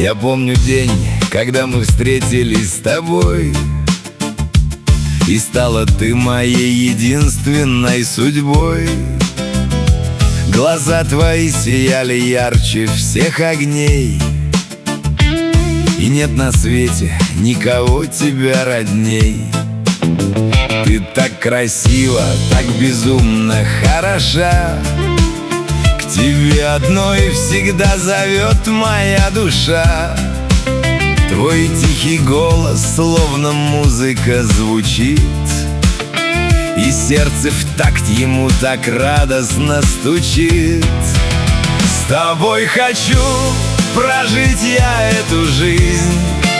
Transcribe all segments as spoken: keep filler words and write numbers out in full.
Я помню день, когда мы встретились с тобой, и стала ты моей единственной судьбой. Глаза твои сияли ярче всех огней, и нет на свете никого тебя родней. Ты так красива, так безумно хороша, к тебе одной всегда зовет моя душа. Твой тихий голос, словно музыка, звучит, и сердце в такт ему так радостно стучит. С тобой хочу прожить я эту жизнь,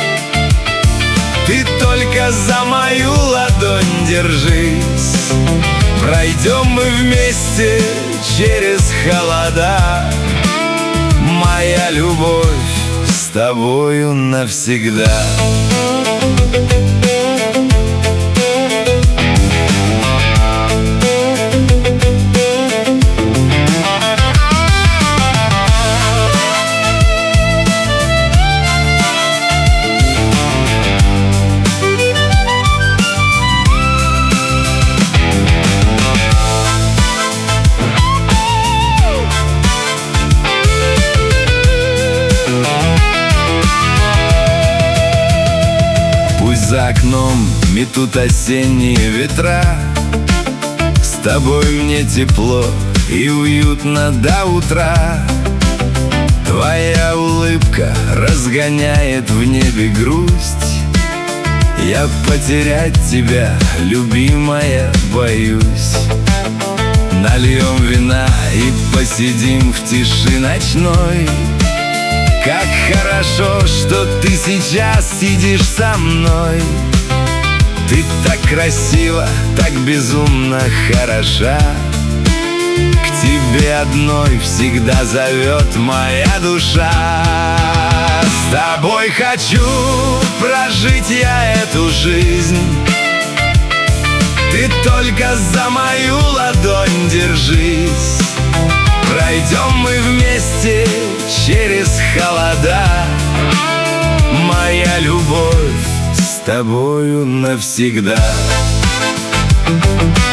ты только за мою ладонь держись. Пройдем мы вместе через холода, моя любовь с тобою навсегда. За окном метут осенние ветра, с тобой мне тепло и уютно до утра. Твоя улыбка разгоняет в небе грусть, я потерять тебя, любимая, боюсь. Нальем вина и посидим в тиши ночной. Как хорошо, что ты сейчас сидишь со мной. Ты так красива, так безумно хороша, к тебе одной всегда зовет моя душа. С тобой хочу прожить я эту жизнь, ты только за мою ладонь держись. Пройдем мы вместе через холода, моя любовь с тобою навсегда.